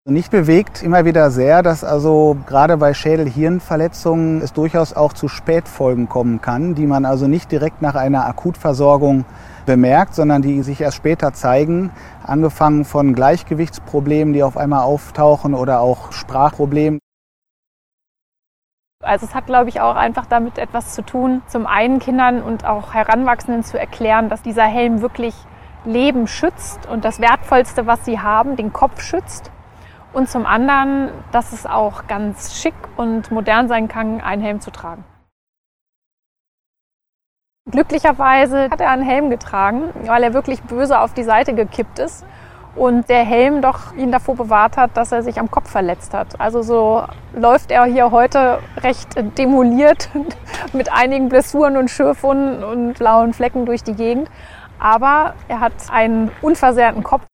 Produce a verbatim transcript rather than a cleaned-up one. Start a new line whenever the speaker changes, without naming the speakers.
Mich bewegt immer wieder sehr, dass also gerade bei Schädel-Hirn-Verletzungen es durchaus auch zu Spätfolgen kommen kann, die man also nicht direkt nach einer Akutversorgung bemerkt, sondern die sich erst später zeigen, angefangen von Gleichgewichtsproblemen, die auf einmal auftauchen oder auch Sprachproblemen.
Also es hat, glaube ich, auch einfach damit etwas zu tun, zum einen Kindern und auch Heranwachsenden zu erklären, dass dieser Helm wirklich Leben schützt und das Wertvollste, was sie haben, den Kopf schützt. Und zum anderen, dass es auch ganz schick und modern sein kann, einen Helm zu tragen. Glücklicherweise hat er einen Helm getragen, weil er wirklich böse auf die Seite gekippt ist und der Helm doch ihn davor bewahrt hat, dass er sich am Kopf verletzt hat. Also so läuft er hier heute recht demoliert mit einigen Blessuren und Schürfwunden und blauen Flecken durch die Gegend. Aber er hat einen unversehrten Kopf.